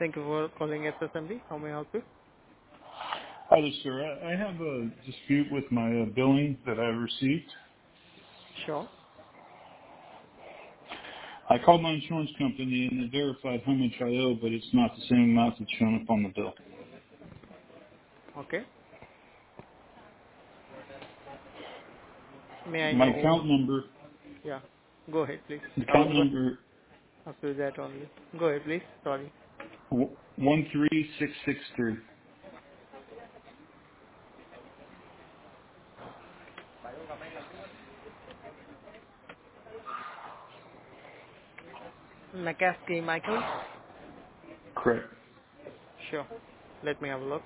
Thank you for calling SSMB. How may I help you? Hi there, sir. I have a dispute with my billing that I received. Sure. I called my insurance company and they verified how much I owe, but it's not the same amount that's shown up on the bill. Okay. May I My know? account number, Yeah. Go ahead, please. I was account going number up to that only. Go ahead, please. Sorry. 13663. McCaskey Michael? Correct. Sure. Let me have a look.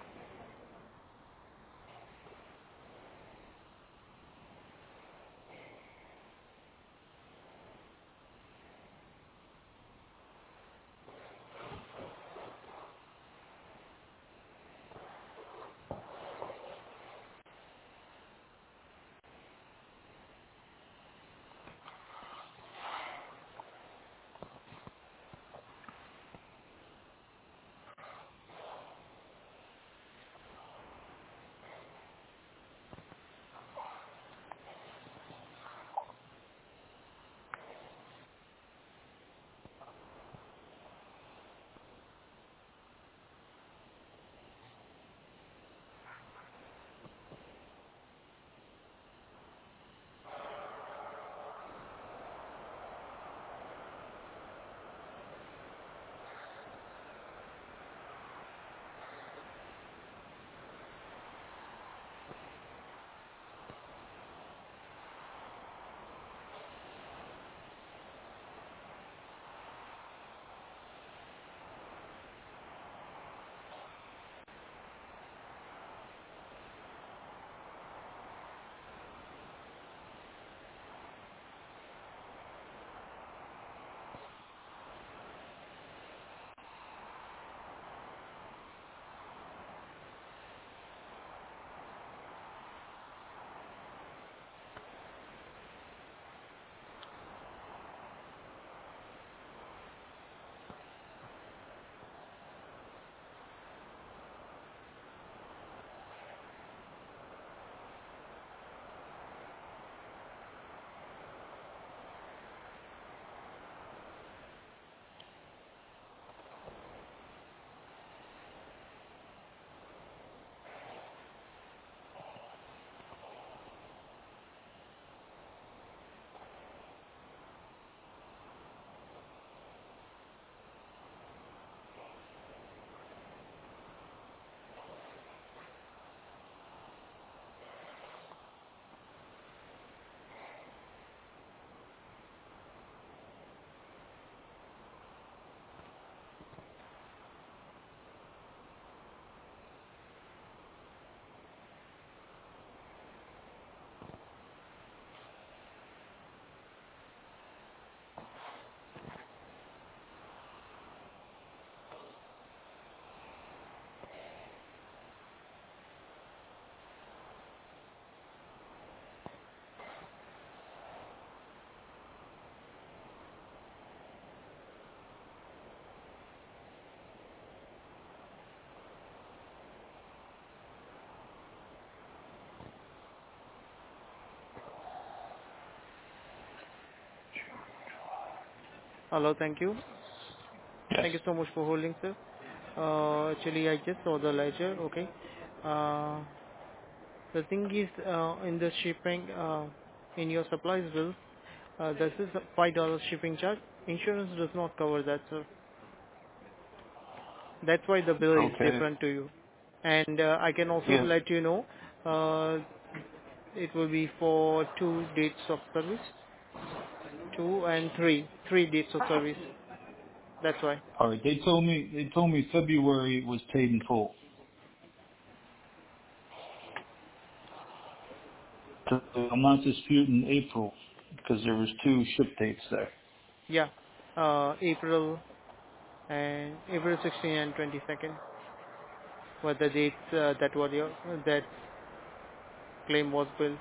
Hello. Thank you. Yes. Thank you so much for holding, sir. Actually, I just saw the ledger. Okay. Uh, the thing is, in the shipping, in your supplies bill, this is a $5 shipping charge. Insurance does not cover that, sir. That's why the bill is Okay. different to you. And I can also Yeah. let you know, it will be for 2 dates of service, 3 dates of service. That's why. All right. They told me February was paid in full. So I'm not disputing April because there was two ship dates there. Yeah, April 16 and 22nd were the dates that claim was billed,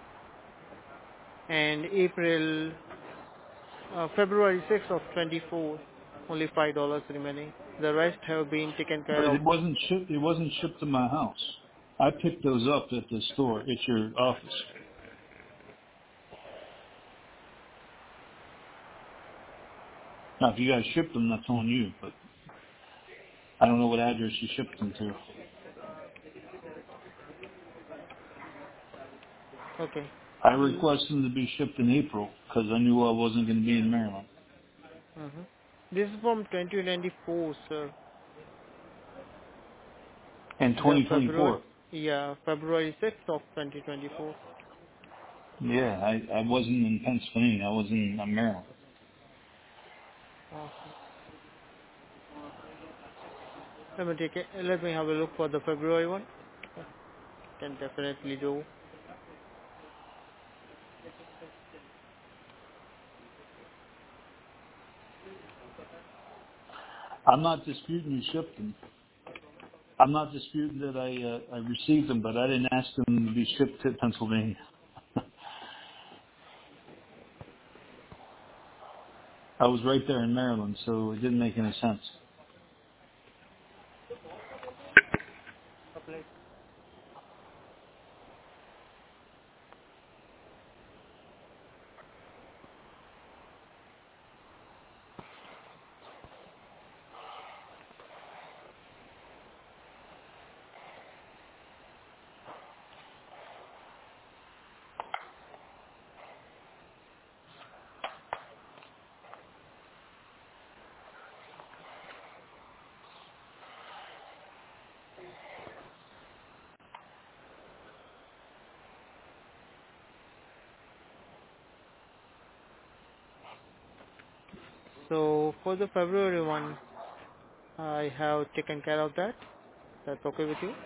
and February 6th of 24, only $5 remaining. The rest have been taken But care of. it wasn't shipped to my house. I picked those up at the store, at your office. Now, if you guys shipped them, that's on you, but I don't know what address you shipped them to. Okay. I requested them to be shipped in April because I knew I wasn't going to be in Maryland. Mm-hmm. This is from 2024, sir. In The February, 2024. yeah, February 6th of 2024. Yeah, I wasn't in Pennsylvania. I was in Maryland. Okay. Let me have a look for the February one. Can definitely do. I'm not disputing you shipped them. I'm not disputing that I received them, but I didn't ask them to be shipped to Pennsylvania. I was right there in Maryland, so it didn't make any sense. So for the February one, I have taken care of that. That's okay with you?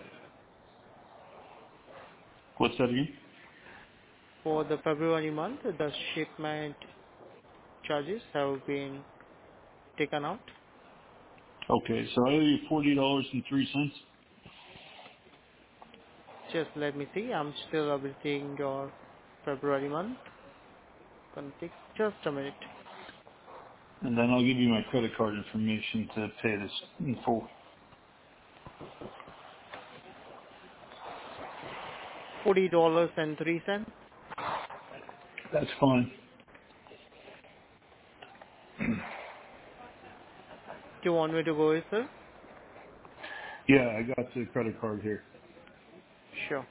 What's that again? For the February month, the shipment charges have been taken out. Okay, so I owe you $40.03. Just let me see. I'm still updating your February month. Gonna take just a minute. And then I'll give you my credit card information to pay this in full. $40.03. That's fine. Do you want me to go with, sir? Yeah, I got the credit card here. Sure.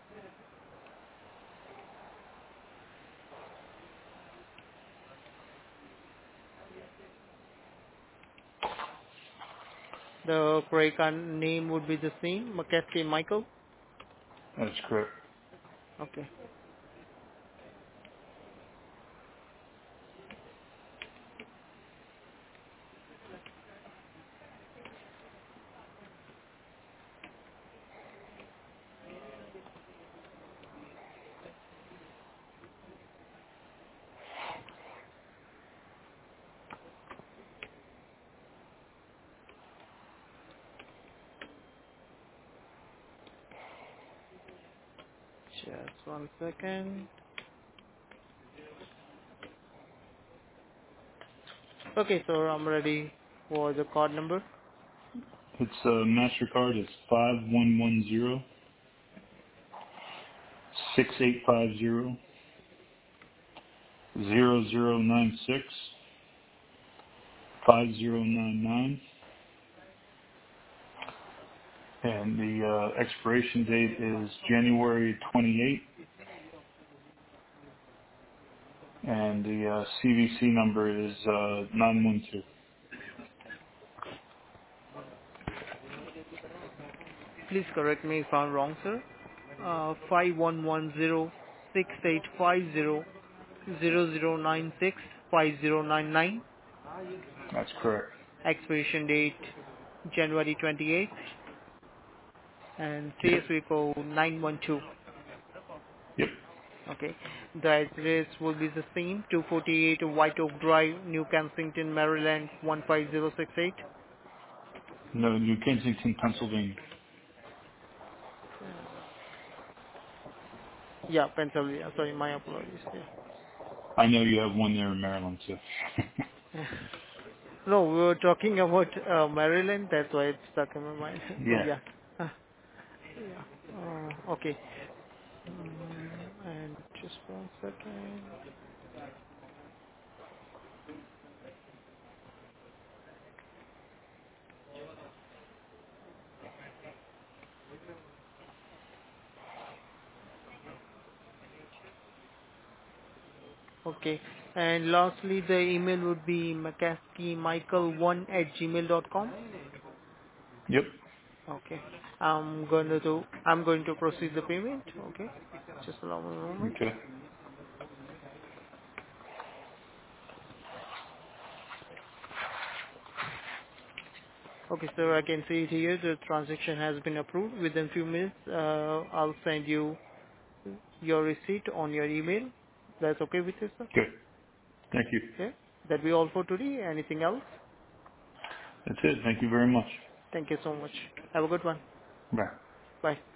The credit card name would be the same, McCaskey Michael. That's correct. Okay. Just one second. Okay, so I'm ready for the card number. It's MasterCard. It's 5110-6850-0096-5099. And the expiration date is January 28th. And the CVC number is 912. Please correct me if I'm wrong, sir. 5110 That's correct. Expiration date January 28th and Yep. CSV code 912. Yep. Okay. The address will be the same, 248 White Oak Drive, New Kensington, Maryland 15068. No, New Kensington, Pennsylvania. Yeah, Pennsylvania. Sorry, my apologies. Yeah. I know you have one there in Maryland too. No, we were talking about Maryland. That's why it's stuck in my mind. But Yeah. yeah. Yeah. Okay. And just 1 second. Okay. And lastly, the email would be mccaskeymichael1@gmail.com. Yep. Okay. I'm going to proceed the payment. Okay. Just allow me a moment. Okay. Okay, sir, I can see it here. The transaction has been approved. Within few minutes, I'll send you your receipt on your email. That's okay with you, sir? Good. Thank you. Okay. That be all for today. Anything else? That's it. Thank you very much. Thank you so much. Have a good one. Bye. Bye.